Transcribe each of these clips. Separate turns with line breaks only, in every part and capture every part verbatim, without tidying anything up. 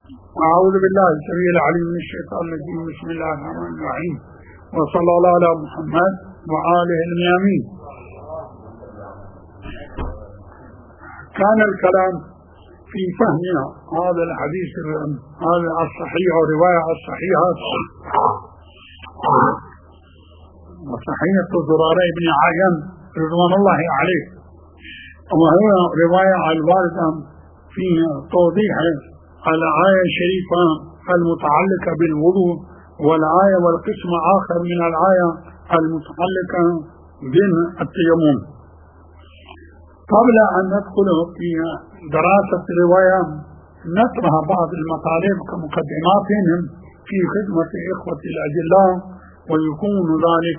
أعوذ بالله السميع العليم من الشيطان الرجيم. بسم الله الرحمن الرحيم، وصلى الله على محمد وآله الميامين. كان الكلام في فهم هذا الحديث هذا الصحيح ورواية الصحيحة وصحيحة زرارة بن عاين رضوان الله عليه، وهي رواية الواردة في توضيح الآية الشريفة المتعلقة بالوضوء، والآية والقسم آخر من الآية المتعلقة بالتيمم. قبل أن ندخل في دراسة الرواية نطرح بعض المطالب كمقدمات في خدمة إخوة الأجلاء، ويكون ذلك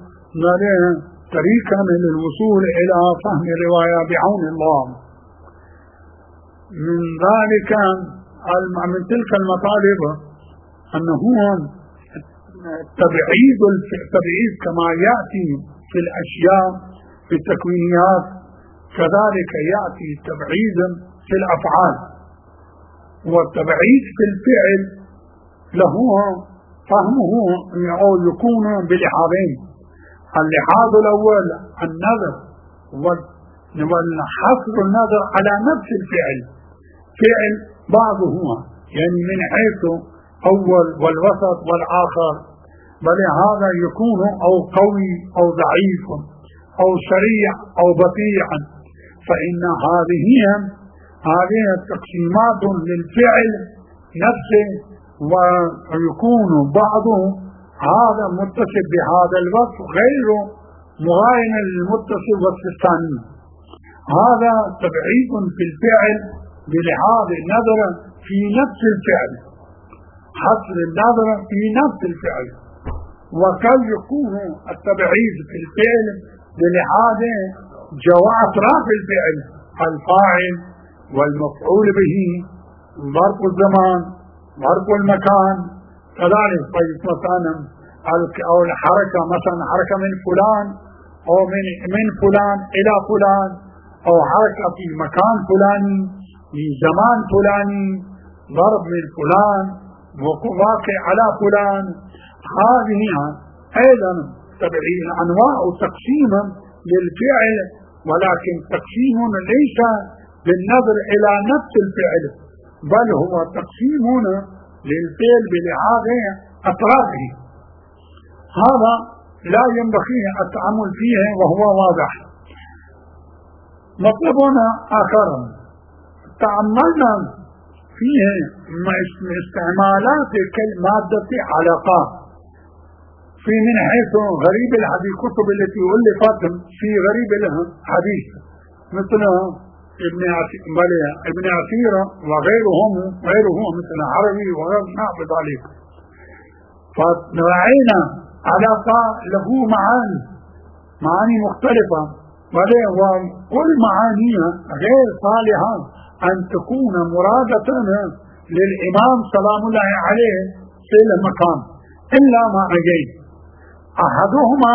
طريقا للوصول إلى فهم الرواية بعون الله. من ذلك من تلك المطالب أنه التبعيد التبعيد كما يأتي في الأشياء في التكوينيات، كذلك يأتي تبعيد في الأفعال، والتبعيد في الفعل له فهمه أو يكون بلحاظين: اللحاظ الأول النظر والحصر النظر على نفس الفعل، فعل بعضه يعني من حيث أول والوسط والآخر، بل هذا يكون أو قوي أو ضعيف أو سريع أو بطيء، فإن هذه هذه التقسيمات للفعل نفسه، ويكون بعضه هذا متصل بهذا الوصف غير مغاين للمتصل وصف الثاني. هذا تبعيد في الفعل بلحاظ النظر في نفس الفعل، حصر النظر في نفس الفعل. وقد يكون التبعيد في الفعل بلحاظ جواء أطراف الفعل، الفاعل والمفعول به، ظرف الزمان، ظرف المكان، كذلك مثلا أو الحركة، مثلا حركة من فلان أو من من فلان إلى فلان، أو حركة في مكان فلاني في زمان فلاني، ضرب من فلان وواقع على فلان. هذه أيضا تبعيد أنواع تقسيم للفعل، ولكن تقسيم ليس بالنظر إلى نفس الفعل، بل هو تقسيم للفعل بلحاظ أطرافه. هذا لا ينبغي التأمل فيه وهو واضح. مطلبنا آخر تأملنا فيه استعمالات كلمة علاقة في من حيث غريب الحديث، كتب التي ألفت في غريب الحديث مثل ابن ابن عثير وغيرهم غيره مثل عربي وغير نحو ذلك. فرأينا علاقة له معاني معاني مختلفة، وكل معانيها غير صالحة أن تكون مرادة للإمام سلام الله عليه في المقام إلا ما أجيب. أحدهما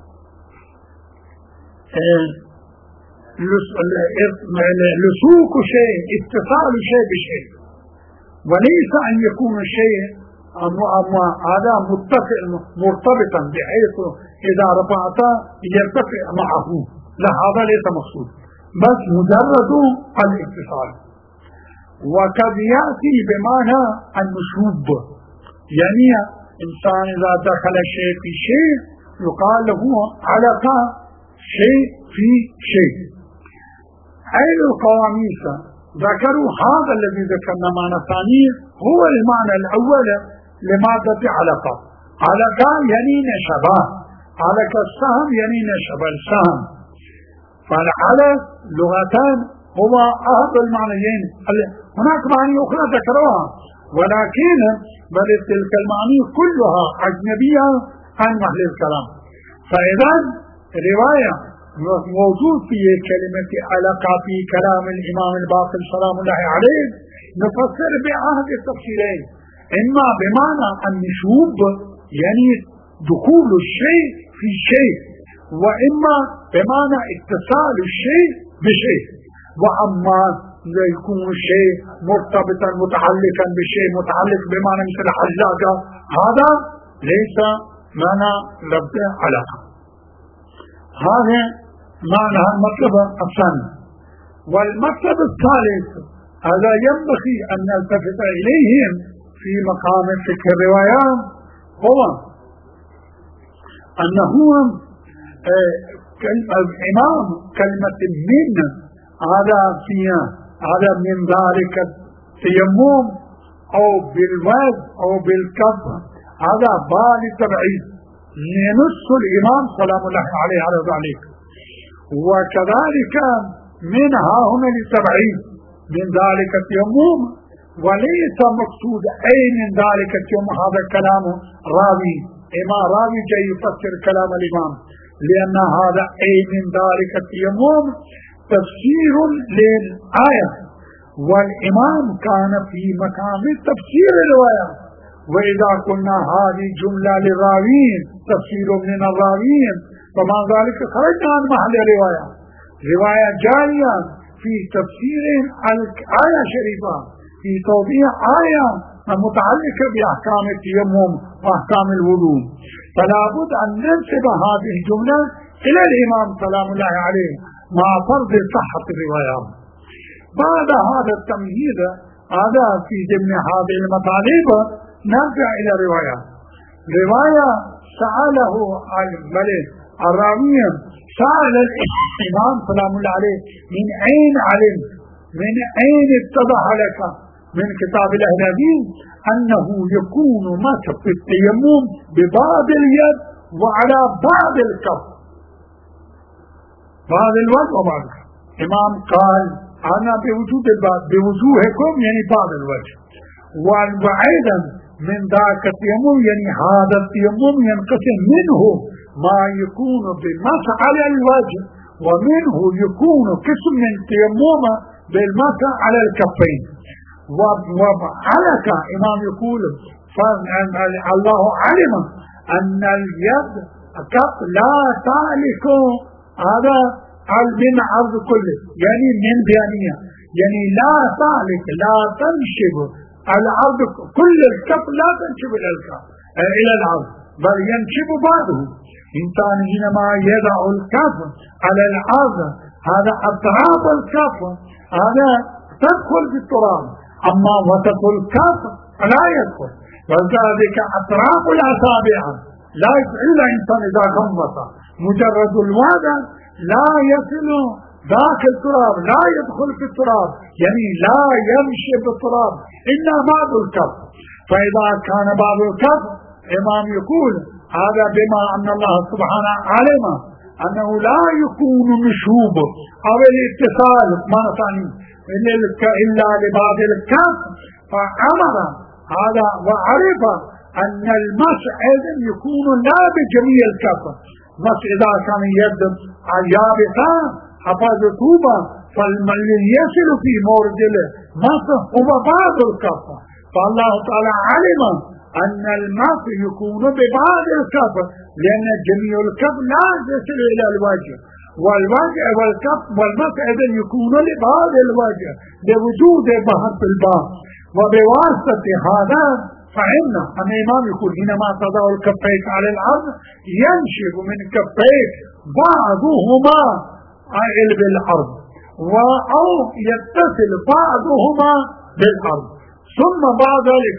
لسوك شيء، اتصال شيء بشيء، وليس أن يكون الشيء هذا متصل مرتبطا بحيث إذا رفعت يرتفع معه، لا، هذا ليس مقصود، بس مجرد الاتصال. وقد يأتي بمعنى النشوب، يعني إنسان إذا دخل شيء في شيء يقال له علاقة شيء في شيء. أهل القواميس ذكروا هذا الذي ذكرنا معنى ثاني هو المعنى الأول لمادة علاقة. علاقة يعني نشبه، علاقة السهم يعني نشبه السهم. فالعلق لغتان هو أحد المعنيين، هناك معاني أخرى ذكروها، ولكن بل تلك المعاني كلها أجنبية عن أهل الكلام. فإذا رواية موجود في كلمة علاقة في كلام الإمام الباقر سلام الله عليه نفسر بأحد التفسيرين: إما بمعنى النشوب يعني دخول الشيء في شيء، وإما بمعنى اتصال الشيء بشيء. وأما يكون الشيء مرتبطا متعلقا بشيء متعلق بمعنى مثل حجاجة، هذا ليس معنى لفظ علاقة. هذا معنى المطلب الثاني. والمطلب الثالث هذا ينبغي أن نلتفت إليهم في مقام فقه الروايات، هو أنه الإمام كلمة من هذا فيها هذا من ذلك التيمم أو بالوز أو بالكف، هذا باب التبعيد ينص الإمام سلام الله عليه على ذلك. وكذلك منها هنا للتبعيد من ذلك التيمم، وليس مقصود أي من ذلك التيمم هذا كلام راوي، إما راوي جاي يفسر كلام الإمام، لأن هذا أي من ذلك التيمم تفسير للآية، والإمام كان في مقام تفسير الرواية. وإذا قلنا هذه جملة للراوين تفسير من الراوين، فما ذلك خرجنا عن محل الرواية. رواية جارية في تفسير الآية الشريفة، في توضيح آية متعلقة بأحكام التيمم وأحكام الوضوء، فلا بد أن ننسب هذه الجملة إلى الإمام سلام الله عليه مع فرض صحة الرواية. بعد هذا التمهيد هذا في ضمن هذه المطالب نرجع إلى الرواية. رواية سأله الملك الراوي، سأل الإمام سلام الله عليه من أين علم، من أين اتضح لك من كتاب الأهلابين أنه يكون مسح في التيمم ببعض اليد وعلى بعض الكف، بعض الوجه وبعض الكف. الإمام قال أنا بوجود بوجوهكم يعني بعض الوجه، وأيضا من ذاك التيمم يعني هذا التيمم ينقسم منه ما يكون بالمسح على الوجه، ومنه يكون قسم من التيمم بالمسح على الكفين. وعلك إمام يقول الله علم أن اليد كف لا تعلق هذا من عرض كله، يعني من بيانية، يعني لا تعلق لا تنشب العرض كل الكف، لا تنشب إلى الكف إلى العرض، بل ينشب بعضه. إنسان حينما يضع الكف على العرض هذا أطراف الكف هذا تدخل في التراب، أما وسط الكف لا يدخل، وذلك أطراف الأصابع لا يفعل إنسان إذا غمض مجرد الوضع لا يصل داخل التراب، لا يدخل في التراب، يعني لا يمشي بالتراب إلا بعض الكف. فإذا كان بعض الكف إمام يقول هذا بما أن الله سبحانه علم أنه لا يكون مشوب أو الاتصال ما ثاني إلا لبعض الكف، فأمر هذا وعرف أن المسح أيضا يكون لا بجميع الكف. مسح إذا كان يد يابسة حفظ رطوبة فالذي يصل في مورد المسح هو بعض الكف، فالله تعالى علم أن المسح يكون ببعض الكف، لأن جميع الكف لا يصل إلى الوجه، والوجه والكف والمسح أيضا يكون لبعض الوجه لوجود بحث الباب. وبواسطة هذا فإن الإمام يقول حينما تضع الكفيك على الأرض ينشب من كفيك بعضهما بالأرض أو يتصل بعضهما بالأرض، ثم بعد ذلك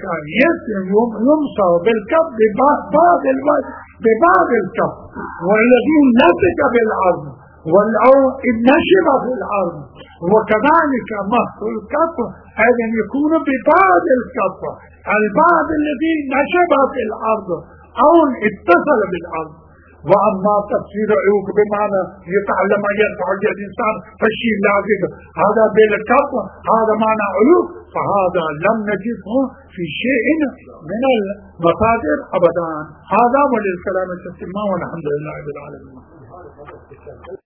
يمسح بالكف ببعض الوجه ببعض الكف، والذي نسك بالأرض والأو نشب في الأرض، وكذلك مسح الكف أيضا يكون ببعض الكف، البعض الذي نشب في الأرض أو اتصل بالأرض. وأما تفسير عيوك بمعنى يتعلم أن يرفع يد الإنسان فالشيء لازم هذا بالكف هذا معنى عيوك، فهذا لم نجده في شيء من المصادر أبدا. هذا وللكلام التسمى والحمد لله رب العالمين.